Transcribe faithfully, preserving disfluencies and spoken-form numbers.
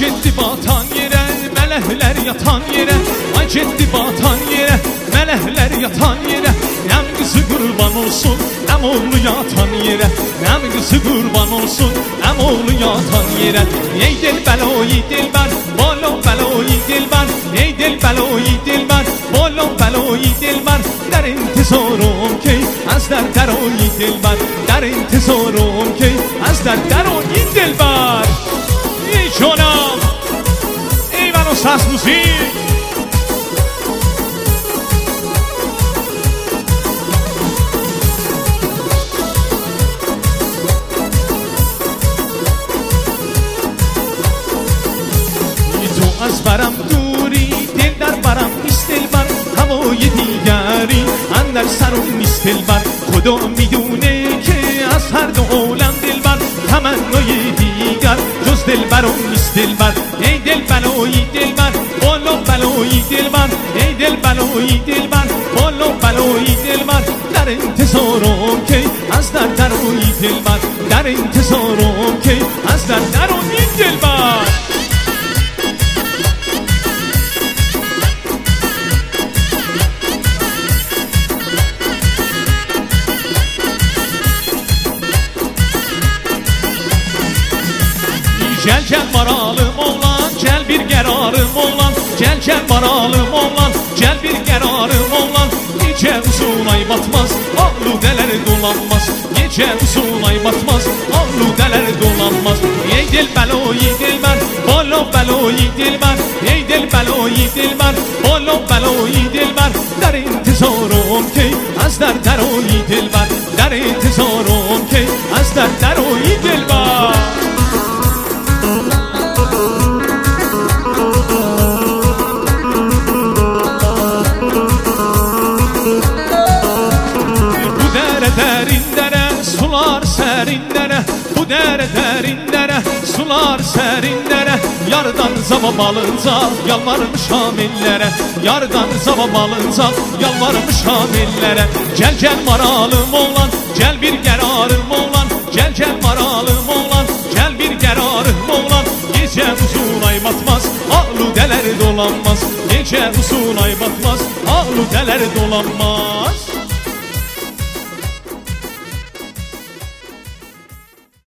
getdi batan yerə, mələklər yatan yerə. Ay getdi batan yerə, mələklər yatan yerə. Nəm qızı qurban olsun, nəm oğlu yatan yerə. Nəm qızı qurban olsun, nəm oğlu yatan yerə. Ey dilbəloyi dilbər, bolon bəloyi dilbər. Ey dilbəloyi dilbər, bolon bəloyi dilbər. در انتظارم که از در درای دلبر، در انتظارم که از در درای دلبر. ای جانم ای منو ساز موزیک. تو از برم دوری، دل در برم نیست دلبر. هوای دیگری اندر سرم نیست دلبر. خدا میدونه که از هر دو عالم دلبر تمنای دیگر جز دلبرم نیست دلبر. ای دل بلایی دلبر، بالا بلایی دلبر. ای دل بلایی دلبر، بالا بلایی دلبر. در انتظارم که از در درای دلبر، در انتظارم که از در درای دلبر. Gel gel varalım oğlan, gel bir gerarım oğlan. Gel gel varalım oğlan, gel bir gerarım oğlan. Gece uzun ay batmaz, aludeler dolanmaz. Gece uzun ay batmaz, aludeler dolanmaz. Ey dil beloyi dilber, bolo beloyi dilber. Ey dil beloyi dilber, bolo beloyi dilber. در انتظارم که از در درای دلبر، در انتظارم که از در درای دلبر. Derin dere, sular serin dere. Bu dere derin dere, sular serin dere. Yardan zavab alınca yalvarmış hamillere. Yardan zavab alınca yalvarmış hamillere. Gel gel maralım oğlan, gel bir gerarım oğlan. Gel gel maralım oğlan, gel bir gerarım oğlan. Gece uzun ay batmaz, aludeler dolanmaz. Gece uzun ay batmaz, aludeler dolanmaz.